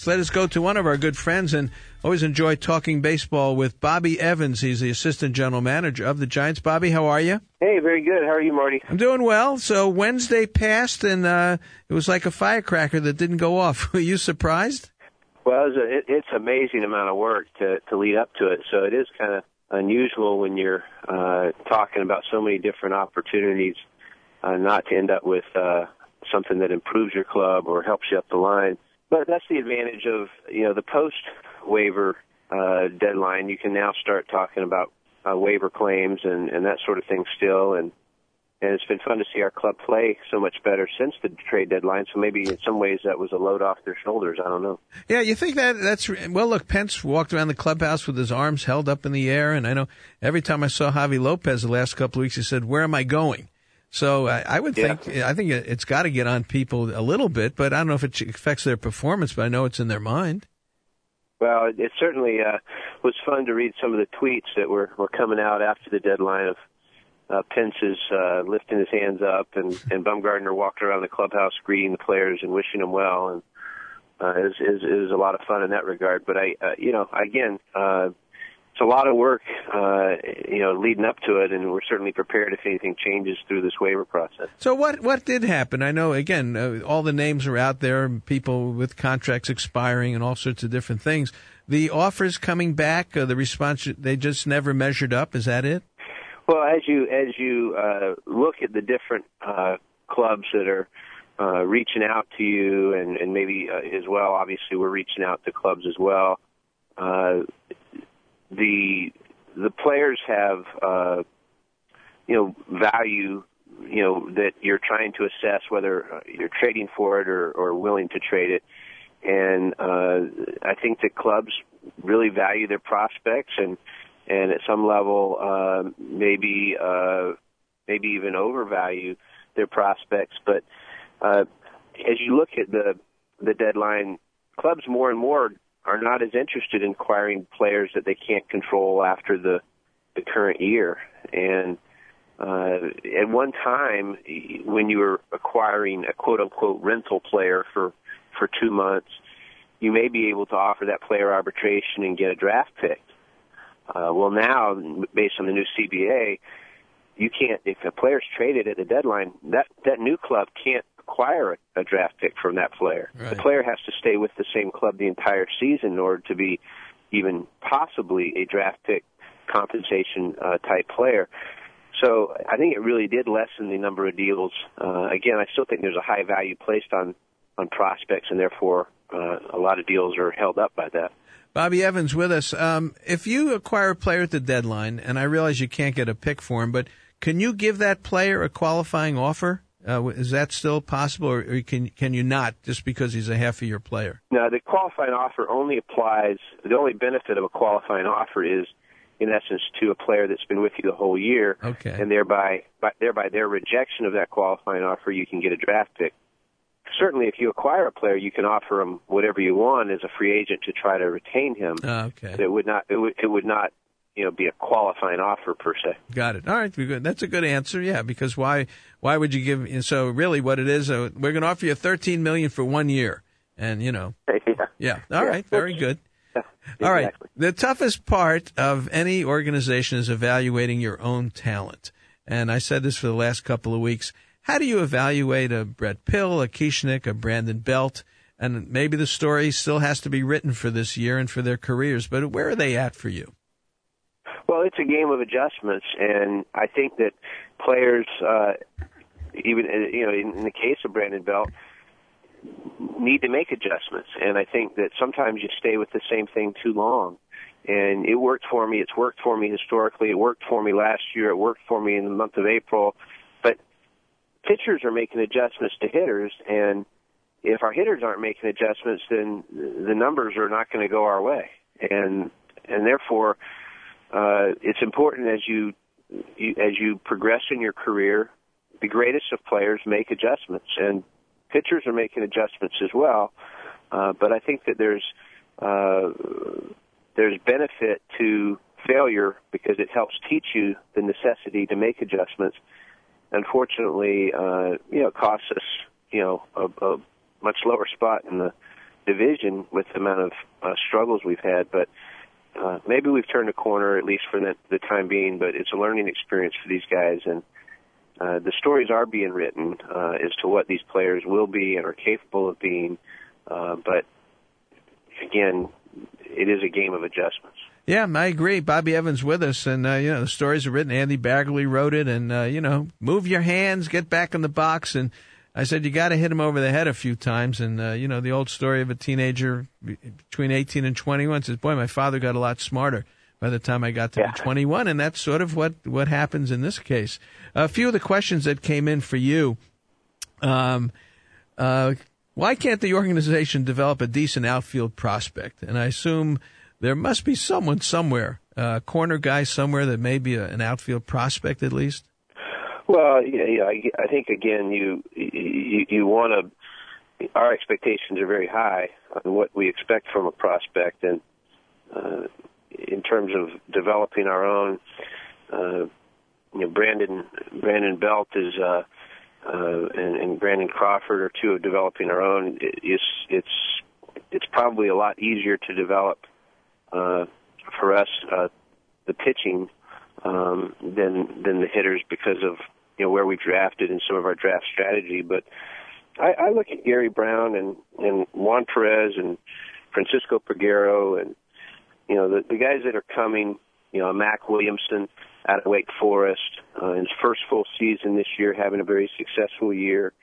Let us go to one of our good friends, and always enjoy talking baseball with Bobby Evans. He's the assistant general manager of the Giants. Bobby, how are you? Hey, very good. How are you, Marty? I'm doing well. So Wednesday passed, and it was like a firecracker that didn't go off. Were you surprised? Well, it's an amazing amount of work to lead up to it. So it is kind of unusual when you're talking about so many different opportunities not to end up with something that improves your club or helps you up the line. But that's the advantage of, the post-waiver deadline. You can now start talking about waiver claims and that sort of thing still. And it's been fun to see our club play so much better since the trade deadline. So maybe in some ways that was a load off their shoulders. I don't know. Yeah, you think that's – well, look, Pence walked around the clubhouse with his arms held up in the air. And I know every time I saw Javi Lopez the last couple of weeks, he said, "Where am I going?" So I would think, I think it's got to get on people a little bit, but I don't know if it affects their performance, but I know it's in their mind. Well, it certainly was fun to read some of the tweets that were coming out after the deadline of Pence's lifting his hands up and Bumgarner walking around the clubhouse greeting the players and wishing them well. And it was a lot of fun in that regard. But it's a lot of work, leading up to it, and we're certainly prepared if anything changes through this waiver process. So what did happen? I know, again, all the names are out there, people with contracts expiring and all sorts of different things. The offers coming back, the response, they just never measured up. Is that it? Well, as you look at the different clubs that are reaching out to you, and maybe as well, obviously we're reaching out to clubs as well. The players have value that you're trying to assess whether you're trading for it or willing to trade it, and I think that clubs really value their prospects and at some level maybe even overvalue their prospects. But as you look at the deadline, clubs more and more are not as interested in acquiring players that they can't control after the current year. And at one time, when you were acquiring a quote-unquote rental player for 2 months, you may be able to offer that player arbitration and get a draft pick. Well, now, based on the new CBA, you can't. If a player's traded at the deadline, that new club can't acquire a draft pick from that player. Right. The player has to stay with the same club the entire season in order to be even possibly a draft pick compensation type player. So I think it really did lessen the number of deals. Again, I still think there's a high value placed on prospects, and therefore a lot of deals are held up by that. Bobby Evans with us. If you acquire a player at the deadline, and I realize you can't get a pick for him, but can you give that player a qualifying offer? Is that still possible, or can you not just because he's a half-a-year player? No, the qualifying offer only applies. The only benefit of a qualifying offer is, in essence, to a player that's been with you the whole year. Okay. And thereby their rejection of that qualifying offer, you can get a draft pick. Certainly, if you acquire a player, you can offer him whatever you want as a free agent to try to retain him. Okay. It would not be a qualifying offer per se. Got it. All right, good. That's a good answer. Yeah, because why would you give? So really, what it is, we're going to offer you $13 million for 1 year, and yeah. All right, very good. Yeah, exactly. All right. The toughest part of any organization is evaluating your own talent, and I said this for the last couple of weeks. How do you evaluate a Brett Pill, a Kieschnick, a Brandon Belt? And maybe the story still has to be written for this year and for their careers, but where are they at for you? Well, it's a game of adjustments, and I think that players, even in the case of Brandon Belt, need to make adjustments. And I think that sometimes you stay with the same thing too long. And it worked for me. It's worked for me historically. It worked for me last year. It worked for me in the month of April. But pitchers are making adjustments to hitters, and if our hitters aren't making adjustments, then the numbers are not going to go our way. And therefore, it's important as you progress in your career, the greatest of players make adjustments, and pitchers are making adjustments as well. But I think that there's benefit to failure because it helps teach you the necessity to make adjustments. Unfortunately, it costs us, a much lower spot in the division with the amount of struggles we've had, but maybe we've turned a corner, at least for the time being, but it's a learning experience for these guys, and the stories are being written as to what these players will be and are capable of being, but again, it is a game of adjustments. Yeah, I agree. Bobby Evans with us, and the stories are written. Andy Baggerly wrote it, and move your hands, get back in the box, and I said you got to hit him over the head a few times, and the old story of a teenager between 18 and 21 says, "Boy, my father got a lot smarter by the time I got to be 21," and that's sort of what happens in this case. A few of the questions that came in for you. Why can't the organization develop a decent outfield prospect? And I assume there must be someone somewhere, a corner guy somewhere that may be an outfield prospect at least. Well, I think again, you want to. Our expectations are very high on what we expect from a prospect, and in terms of developing our own, Brandon Belt is. And Brandon Crawford are two of developing our own. It's probably a lot easier to develop for us the pitching than the hitters because of where we drafted and some of our draft strategy. But I look at Gary Brown and Juan Perez and Francisco Peguero and the guys that are coming. Mac Williamson out of Wake Forest, in his first full season this year, having a very successful year.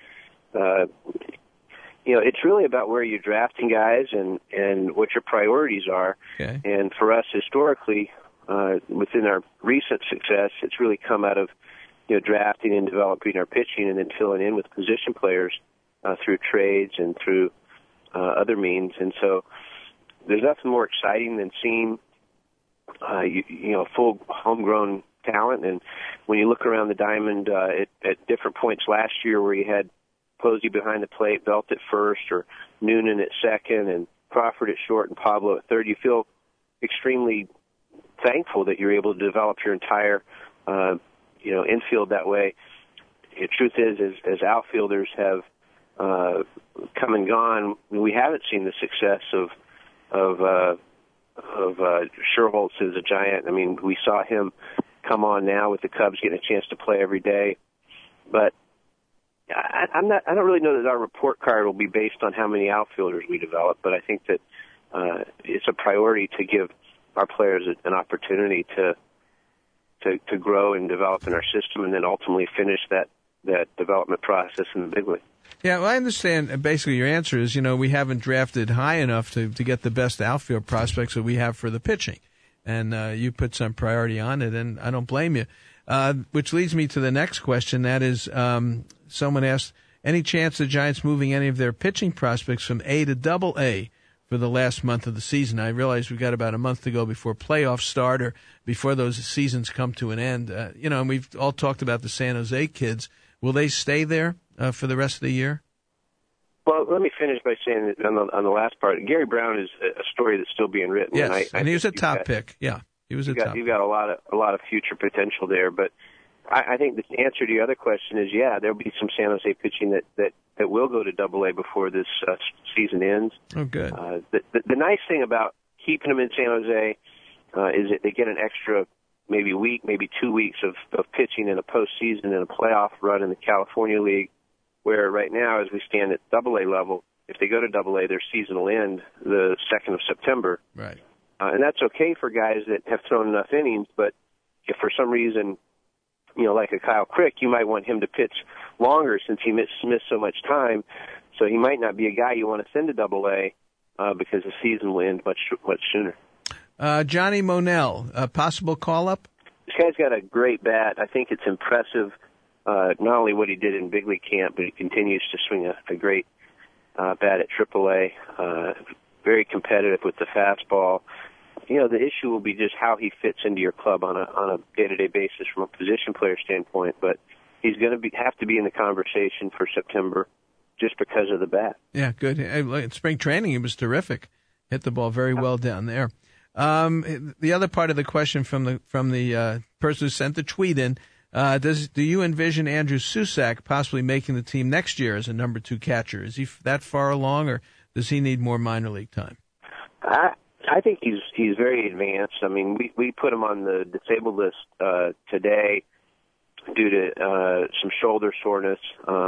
It's really about where you're drafting guys and what your priorities are. Okay. And for us, historically, within our recent success, it's really come out of drafting and developing our pitching and then filling in with position players through trades and through other means. And so there's nothing more exciting than seeing full homegrown talent. And when you look around the diamond at different points last year where you had Posey behind the plate, Belt at first, or Noonan at second, and Crawford at short, and Pablo at third, you feel extremely thankful that you're able to develop your entire infield that way. The truth is, as outfielders have come and gone, we haven't seen the success of Sherholtz as a Giant. I mean, we saw him come on now with the Cubs getting a chance to play every day. But I don't really know that our report card will be based on how many outfielders we develop, but I think that it's a priority to give our players an opportunity to grow and develop in our system and then ultimately finish that development process in the big league. Yeah, well, I understand. Basically, your answer is, we haven't drafted high enough to get the best outfield prospects that we have for the pitching. And you put some priority on it, and I don't blame you. Which leads me to the next question. That is, someone asked, any chance the Giants moving any of their pitching prospects from A to Double A for the last month of the season? I realize we've got about a month to go before playoffs start or before those seasons come to an end. And we've all talked about the San Jose kids. Will they stay there for the rest of the year? Well, let me finish by saying that on the last part, Gary Brown is a story that's still being written. Yes, and he was a top pick. Yeah, he was a top. You've got a lot of future potential there, but I think the answer to your other question is there'll be some San Jose pitching that will go to Double A before this season ends. Oh, good. The nice thing about keeping them in San Jose is that they get an extra maybe week, maybe 2 weeks of pitching in a postseason and a playoff run in the California League, where right now, as we stand at Double A level, if they go to Double A, their season will end the 2nd of September. Right. And that's okay for guys that have thrown enough innings, but if for some reason, like a Kyle Crick, you might want him to pitch longer since he missed so much time, so he might not be a guy you want to send to Double A because the season will end much sooner. Johnny Monell, a possible call-up? This guy's got a great bat. I think it's impressive, not only what he did in big league camp, but he continues to swing a great bat at AAA. Very competitive with the fastball. The issue will be just how he fits into your club on a day-to-day basis from a position player standpoint. But he's going to have to be in the conversation for September just because of the bat. Yeah, good. In spring training, he was terrific. Hit the ball very well down there. The other part of the question from the person who sent the tweet in, do you envision Andrew Susac possibly making the team next year as a number 2 catcher? Is he that far along, or does he need more minor league time? I think he's very advanced. I mean, we put him on the disabled list today due to some shoulder soreness.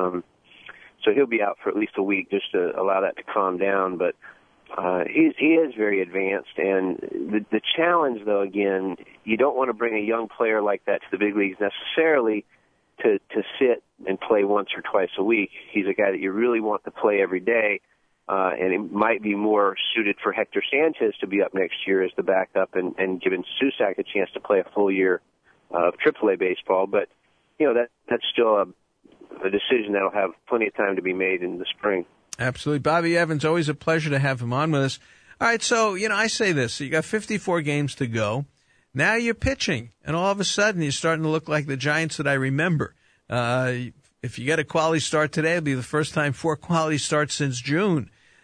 So he'll be out for at least a week just to allow that to calm down. But he is very advanced. And the challenge, though, again, you don't want to bring a young player like that to the big leagues necessarily to sit and play once or twice a week. He's a guy that you really want to play every day. And it might be more suited for Hector Sanchez to be up next year as the backup and giving Susac a chance to play a full year of AAA baseball. But, that's still a decision that'll have plenty of time to be made in the spring. Absolutely. Bobby Evans, always a pleasure to have him on with us. All right, so, I say this. So you got 54 games to go. Now you're pitching, and all of a sudden you're starting to look like the Giants that I remember. If you get a quality start today, it'll be the first time 4 quality starts since June.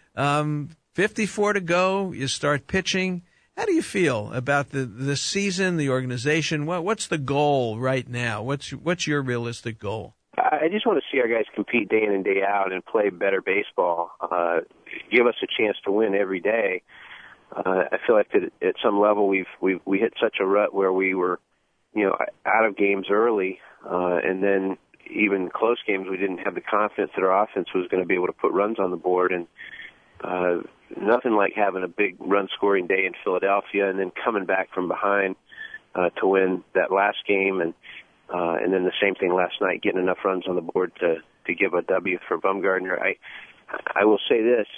54 to go, you start pitching. How do you feel about the season, the organization? What's the goal right now? What's your realistic goal? I just want to see our guys compete day in and day out and play better baseball. Give us a chance to win every day. I feel like that at some level we hit such a rut where we were, out of games early, and then even close games we didn't have the confidence that our offense was going to be able to put runs on the board. And nothing like having a big run-scoring day in Philadelphia and then coming back from behind to win that last game, and then the same thing last night, getting enough runs on the board to give a W for Bumgarner. I will say this,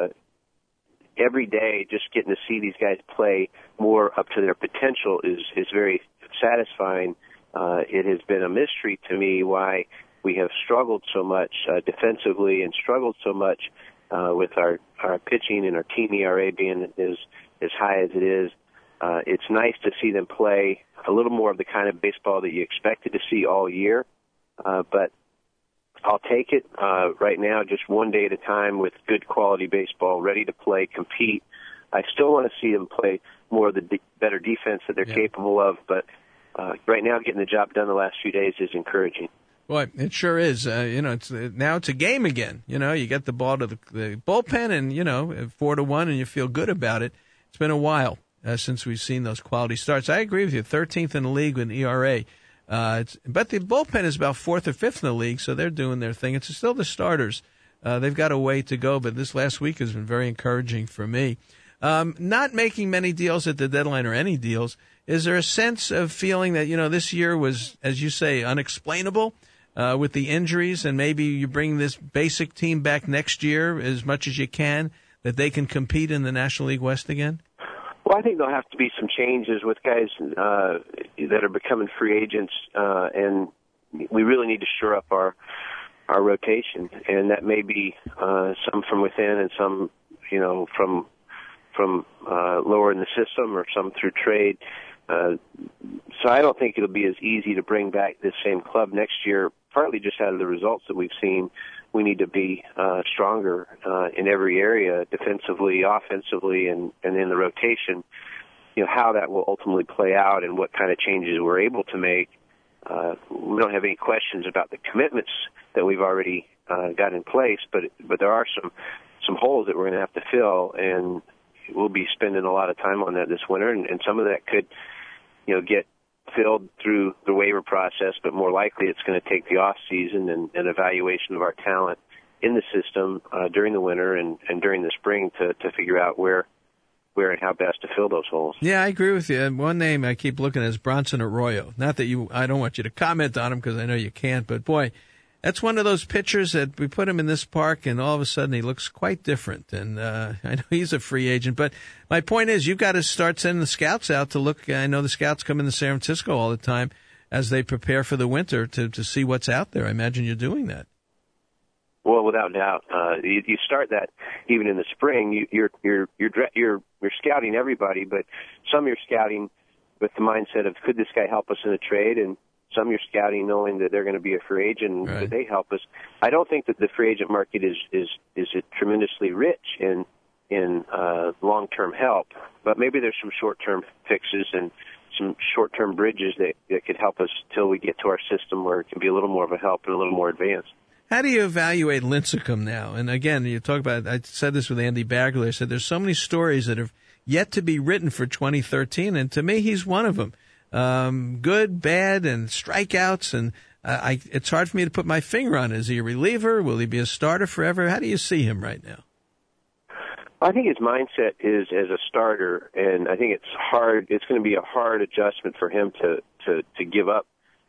every day just getting to see these guys play more up to their potential is very satisfying. It has been a mystery to me why we have struggled so much defensively and struggled so much with our pitching and our team ERA being as high as it is. It's nice to see them play a little more of the kind of baseball that you expected to see all year. But I'll take it right now, just one day at a time with good quality baseball, ready to play, compete. I still want to see them play more of the better defense that they're capable of. But right now, getting the job done the last few days is encouraging. Boy, it sure is. Now it's a game again. You get the ball to the bullpen and, 4-1 and you feel good about it. It's been a while since we've seen those quality starts. I agree with you. 13th in the league in ERA. But the bullpen is about 4th or 5th in the league, so they're doing their thing. It's still the starters. They've got a way to go, but this last week has been very encouraging for me. Not making many deals at the deadline or any deals, is there a sense of feeling that, this year was, as you say, unexplainable? With the injuries, and maybe you bring this basic team back next year as much as you can, that they can compete in the National League West again? Well, I think there'll have to be some changes with guys that are becoming free agents, and we really need to shore up our rotation, and that may be some from within and some, from lower in the system or some through trade. So I don't think it'll be as easy to bring back this same club next year, partly just out of the results that we've seen. We need to be stronger in every area, defensively, offensively, and in the rotation. How that will ultimately play out and what kind of changes we're able to make. We don't have any questions about the commitments that we've already got in place, but there are some holes that we're going to have to fill, and we'll be spending a lot of time on that this winter, and some of that could get filled through the waiver process, but more likely it's going to take the off season and evaluation of our talent in the system during the winter and during the spring to figure out where and how best to fill those holes. Yeah, I agree with you. One name I keep looking at is Bronson Arroyo. Not that I don't want you to comment on him because I know you can't, but boy, that's one of those pitchers that we put him in this park, and all of a sudden he looks quite different. And I know he's a free agent, but my point is you've got to start sending the scouts out to look. I know the scouts come into San Francisco all the time as they prepare for the winter to see what's out there. I imagine you're doing that. Well, without doubt, you start that even in the spring. You're scouting everybody, but some you're scouting with the mindset of could this guy help us in a trade, and some you're scouting knowing that they're going to be a free agent and right. that they help us. I don't think that the free agent market is tremendously rich in long-term help, but maybe there's some short-term fixes and some short-term bridges that could help us till we get to our system where it can be a little more of a help and a little more advanced. How do you evaluate Lincecum now? And again, you talk about, I said this with Andy Bagler. I said there's so many stories that have yet to be written for 2013, and to me, he's one of them. Good, bad, and strikeouts, and it's hard for me to put my finger on it. Is he a reliever? Will he be a starter forever? How do you see him right now? I think his mindset is as a starter, and I think it's hard. It's going to be a hard adjustment for him to give up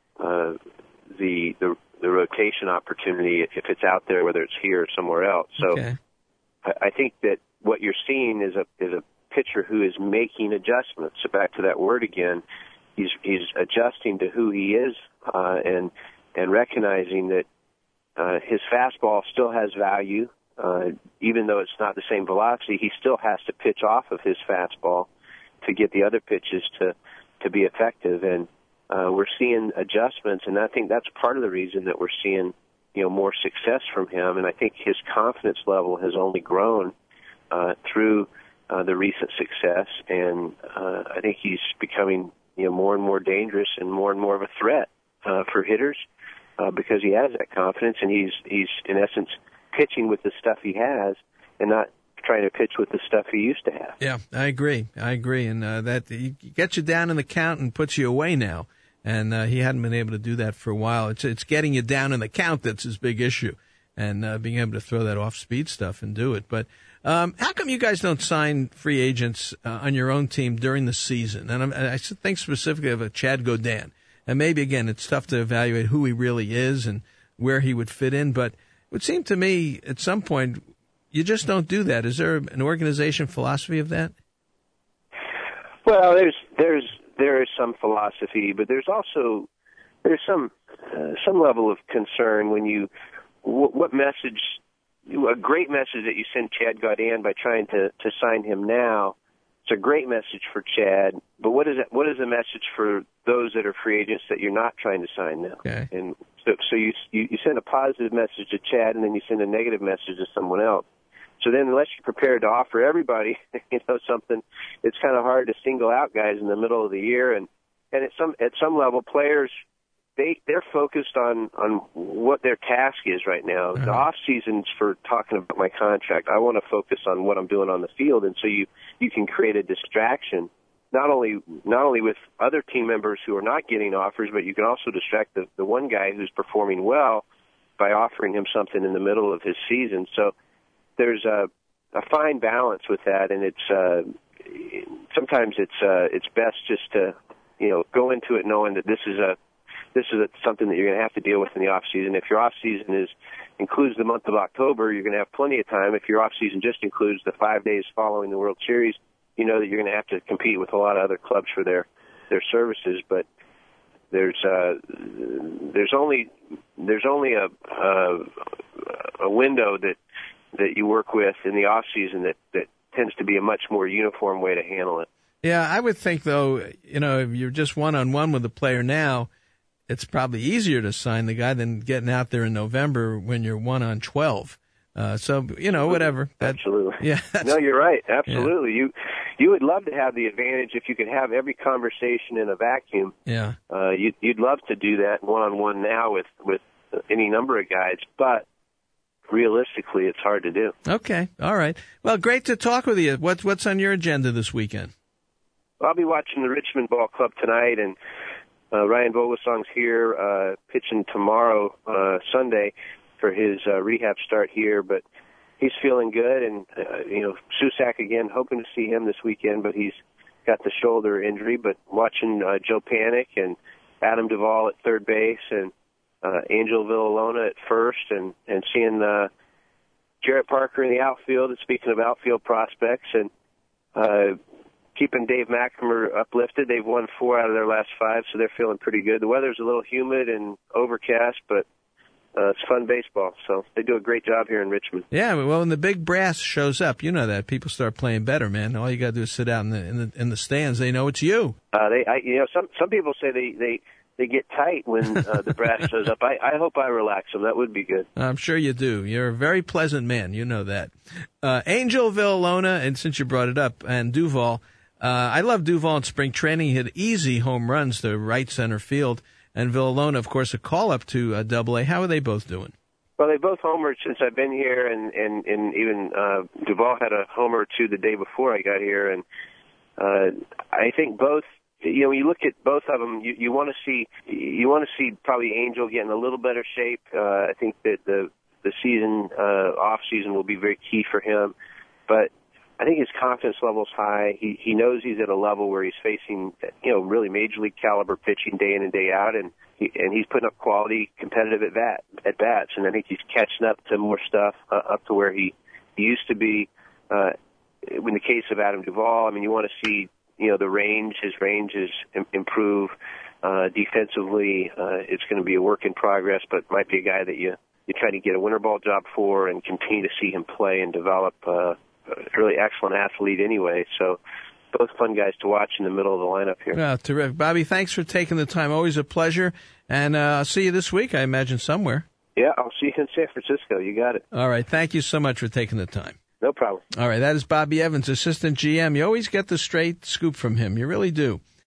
the rotation opportunity if it's out there, whether it's here or somewhere else. So okay. I think that what you're seeing is a pitcher who is making adjustments. So back to that word again, he's adjusting to who he is and recognizing that his fastball still has value. Even though it's not the same velocity, he still has to pitch off of his fastball to get the other pitches to be effective. And we're seeing adjustments, and I think that's part of the reason that we're seeing more success from him. And I think his confidence level has only grown through the recent success, and I think he's becoming more and more dangerous and more of a threat for hitters because he has that confidence, and he's in essence pitching with the stuff he has and not trying to pitch with the stuff he used to have. Yeah, I agree, and that he gets you down in the count and puts you away now, and he hadn't been able to do that for a while. It's getting you down in the count that's his big issue, and being able to throw that off-speed stuff and do it. But how come you guys don't sign free agents on your own team during the season? And I think specifically of Chad Gaudin. And maybe, again, it's tough to evaluate who he really is and where he would fit in, but it would seem to me at some point you just don't do that. Is there an organization philosophy of that? Well, there is some philosophy, but there's some level of concern when what message, a great message that you send Chad Gaudin by trying to sign him now. It's a great message for Chad, but what is the message for those that are free agents that you're not trying to sign now? Okay. And so you send a positive message to Chad, and then you send a negative message to someone else. So then, unless you're prepared to offer everybody, something, it's kind of hard to single out guys in the middle of the year. And at some level, players they're focused on what their task is right now. Uh-huh. The off season's for talking about my contract. I want to focus on what I'm doing on the field, and so you can create a distraction. Not only with other team members who are not getting offers, but you can also distract the one guy who's performing well by offering him something in the middle of his season. So there's a fine balance with that, and it's sometimes it's best just to go into it knowing that this is something that you're going to have to deal with in the off season. If your off season includes the month of October, you're going to have plenty of time. If your off season just includes the 5 days following the World Series, you know that you're going to have to compete with a lot of other clubs for their services. But there's only a window that you work with in the off season that tends to be a much more uniform way to handle it. Yeah, I would think though, if you're just one-on-one with the player now, it's probably easier to sign the guy than getting out there in November when you're 1-on-12. So whatever. Absolutely. Yeah. No, you're right. Absolutely. Yeah. You would love to have the advantage if you could have every conversation in a vacuum. Yeah. You'd love to do that one-on-one now with any number of guys, but realistically, it's hard to do. Okay. All right. Well, great to talk with you. What's on your agenda this weekend? I'll be watching the Richmond Ball Club tonight, and Ryan Vogelsong's here pitching tomorrow, Sunday, for his rehab start here. But he's feeling good, and Susac again, hoping to see him this weekend, but he's got the shoulder injury. But watching Joe Panik and Adam Duvall at third base, and Angel Villalona at first, and seeing Jarrett Parker in the outfield. And speaking of outfield prospects, and keeping Dave McNamara uplifted. They've won 4 out of their last 5, so they're feeling pretty good. The weather's a little humid and overcast, but it's fun baseball. So they do a great job here in Richmond. Yeah, well, when the big brass shows up, you know that people start playing better, man. All you got to do is sit out in the stands. They know it's you. Some people say they get tight when the brass shows up. I hope I relax them. That would be good. I'm sure you do. You're a very pleasant man. You know that. Angel Villalona, and since you brought it up, and Duvall. I love Duvall in spring training. He hit easy home runs to right center field. And Villalona, of course, a call-up to Double-A. How are they both doing? Well, they both homered since I've been here, and even Duvall had a homer or two the day before I got here, and I think both. You know, when you look at both of them, you want to see probably Angel get in a little better shape. I think that the season off season will be very key for him, but I think his confidence level's high. He knows he's at a level where he's facing, you know, really major league caliber pitching day in and day out, and he's putting up quality competitive at bats, and I think he's catching up to more stuff up to where he used to be. In the case of Adam Duvall, I mean, you want to see, you know, his range is improve. Defensively, it's going to be a work in progress, but might be a guy that you try to get a winter ball job for and continue to see him play and develop. Really excellent athlete anyway, so both fun guys to watch in the middle of the lineup here. Yeah, terrific. Bobby, thanks for taking the time. Always a pleasure. And I'll see you this week, I imagine, somewhere. Yeah, I'll see you in San Francisco. You got it. All right. Thank you so much for taking the time. No problem. All right. That is Bobby Evans, assistant GM. You always get the straight scoop from him. You really do.